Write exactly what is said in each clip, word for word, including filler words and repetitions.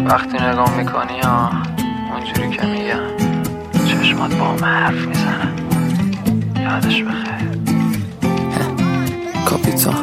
وقتی نگاه میکنی ها اونجوری که میگم چشمات با هم حرف میزنن. یادش بخیر کاپیتان.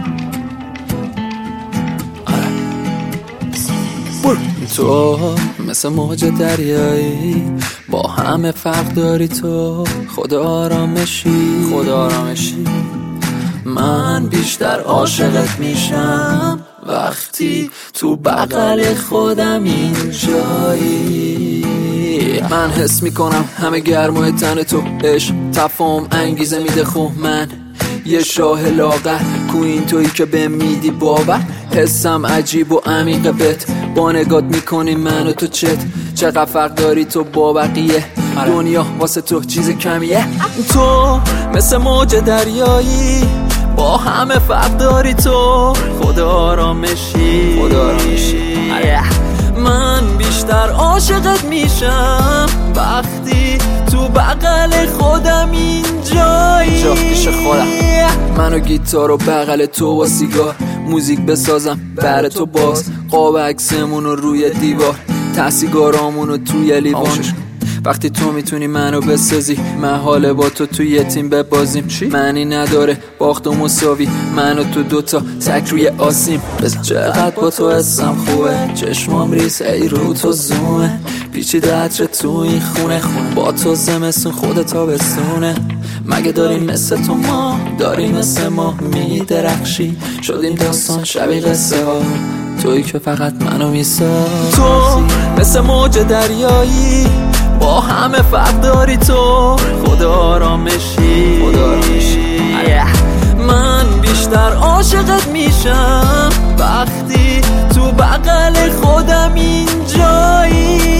آره برو. تو مثل موج دریایی با همه فرق داری، تو خدا آرامشی خدا آرامشی. من بیشتر عاشقت میشم وقتی تو بغل خودم اینجایی. من حس میکنم همه گرمای تن تو، عشق تفاهم انگیزه میده. خب من یه شاه لاغر کو این تویی که به میدی باور. حسم عجیب و عمیقه بهت، با نگات میکنی من و تو چت. چقدر فرق داری تو با بقیه، دنیا واسه تو چیز کمیه. تو مثل موج دریایی با همه فرق داری، تو خدا آرامشی خدا آرامشی. من بیشتر عاشقت میشم وقتی تو بغل خودم اینجایی. جا پیش خودم من و گیتار و بغل تو با سیگار موزیک بسازم بر تو باز. قاب عکسمونو روی دیوار، تحصیلگارامونو توی لیوان. وقتی تو میتونی منو بسازی، من حاله با تو توی یه تیم ببازیم. معنی نداره باخت و مساوی، من و تو دوتا تک روی آسیم. چقدر با تو حسم خوبه، چشمام ریز ای رو تو زومه. پیچیده عطر تو این خونه خونه، با تو زمستون خودتا بستونه. مگه داریم مثل تو ما، داریم مثل ما میدرخشی. شدیم داستان شبیه قصه ها، تویی که فقط منو میسازی. تو مثل موج دریایی با همه فرق داری، تو خدا آرامشی خدا آرامشی. من بیشتر عاشقت میشم وقتی تو بغل خودم اینجایی.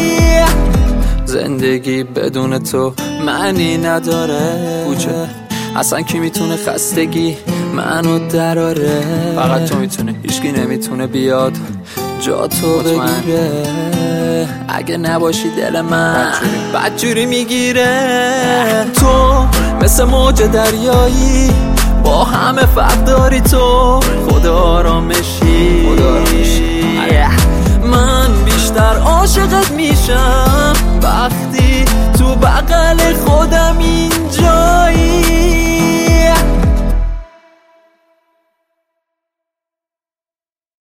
زندگی بدون تو معنی نداره، بوچه اصلا کی میتونه خستگی منو دراره. فقط تو میتونه، هیچکی نمیتونه بیاد جا تو بگیره. اگه نباشی دل من بدجوری میگیره. تو مثل موج دریایی با همه فرق داری، تو خدا آرامشی خدا آرامشی. من بیشتر عاشقت میشم وقتی تو بغل